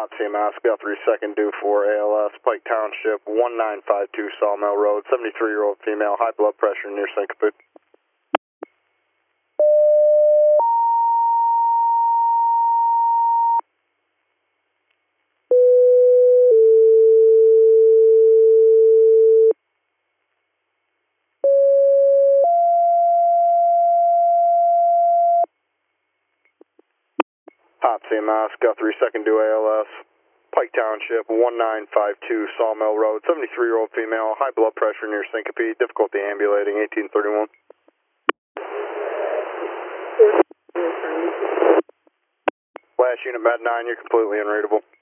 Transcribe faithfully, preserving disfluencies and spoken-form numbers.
Pop C M S, got three second due for A L S, Pike Township, one nine five two Sawmill Road, seventy-three year old female, high blood pressure, near syncope. Pop C M S, got three second due A L S, Pike Township, one nine five two Sawmill Road, seventy-three year old female, high blood pressure, near syncope, difficulty ambulating, eighteen thirty-one. Last unit, Med nine, you're completely unreadable.